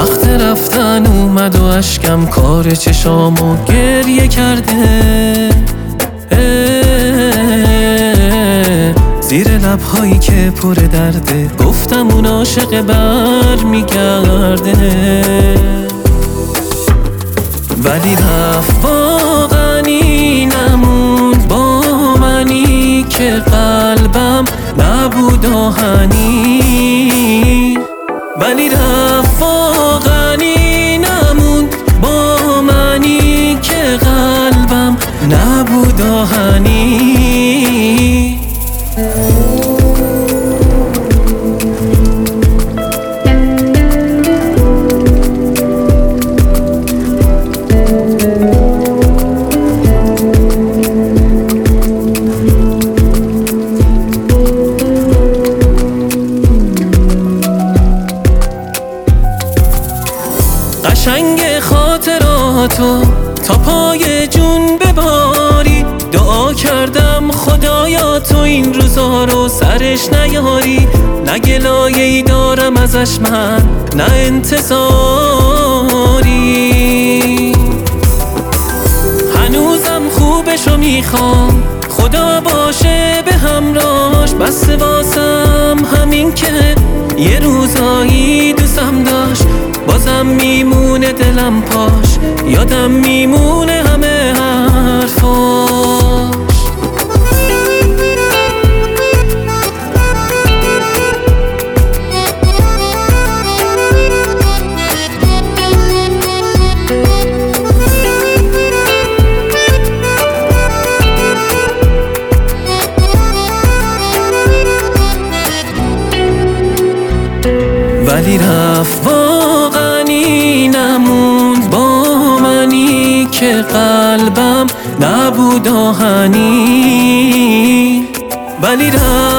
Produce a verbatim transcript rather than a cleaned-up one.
وقت رفتن اومد و اشکم کار چشامو گریه کرده. زیر لبهایی که پر درده گفتم اون عاشق بر میگرده، ولی رفت واقعا این نموند با منی که قلبم نبود آهنی. ولی رفت واقعا این نموند با منی که قلبم نبود آهنی. قشنگ خاطراتو تا پای جون بباری، دعا کردم خدایا تو این روزا رو سرش نیاری. نه گلایه‌ای دارم ازش من نه انتظاری، هنوزم خوبشو میخوام خدا باشه به همراهش. بس واسم همین که یه روزایی دوستم داشت، بازم میمونه دلم پاش، یادم میمونه همه حرفاش. ولی رفت واقعا این نموند با منی که قلبم نبود آهنی. ولی رفت